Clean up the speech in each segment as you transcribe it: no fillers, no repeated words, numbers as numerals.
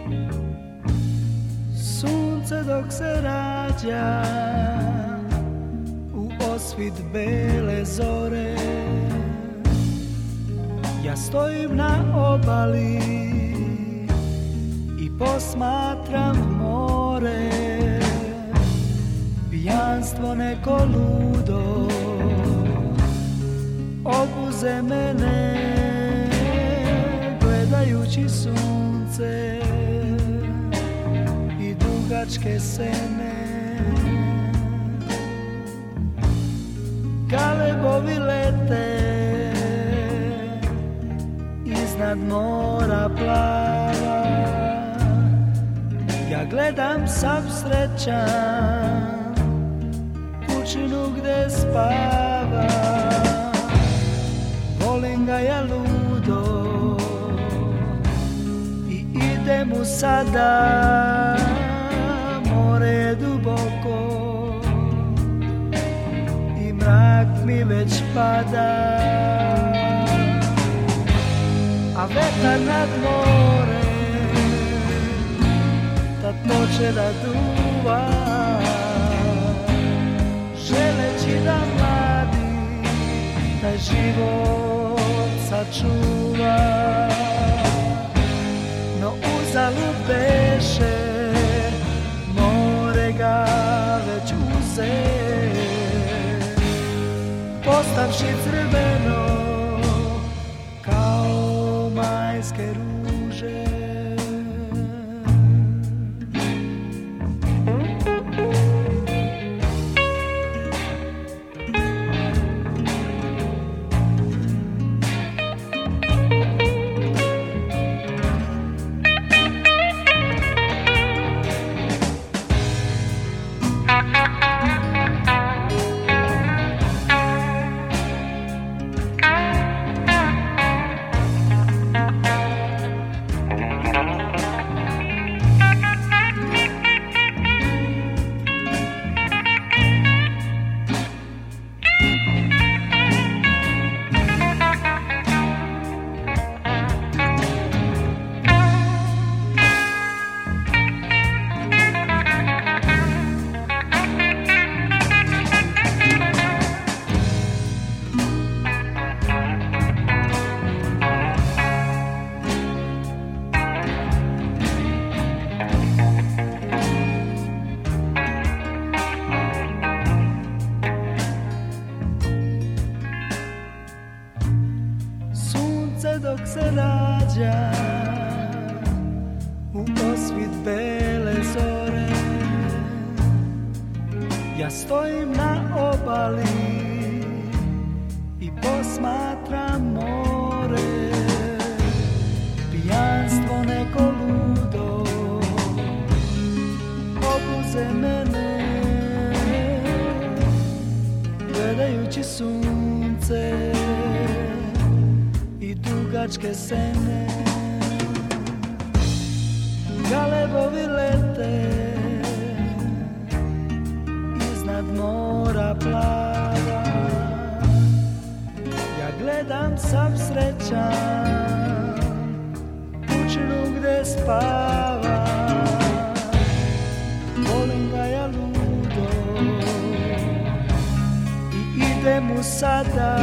Sunce dok se rađa u osvit bele zore, ja stojim na obali i posmatram more. Pijanstvo neko ludo obuze mene, gledajući sunce i dugačke sene. Galebovi lete iznad mora plava, ja gledam sav srećan kućinu gde spava. Volim ga ja ludo i idem mu sada, more je duboko i mrak mi već pada, a vetar nad more tad poče da duva, želeći da mladi taj život sačuva. No uzalud beše, more ga već uze, postavši crveno kao majske ruže. Dok se rađa u osvit bele zore, ja stojim na obali i posmatram more. Pijanstvo neko ludo obuze mene, gledajući sunce i dugačke sene. Galebovi lete iznad mora plava, ja gledam sav srećan kućinu gde spava. Volim ga ja ludo i idem mu sada,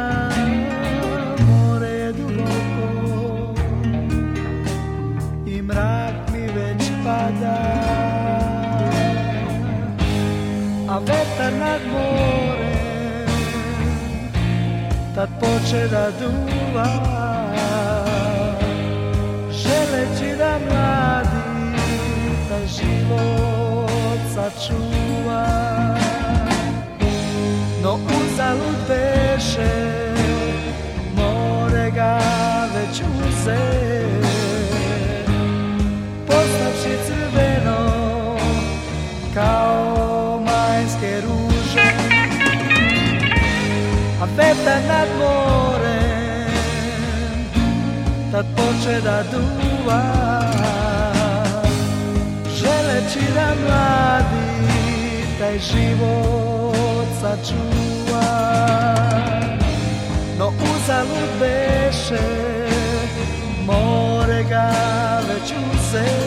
mrak mi već pada, a vetar nad morem tad poče da duva, želeći da mladi taj život sačuva. No uzalud beše, more ga već uze, postavši crveno kao majske ruže, a vetar nad morem tad poče da duva, želeći da mladi taj život sačuva. No uzalud beše, more ga već uze,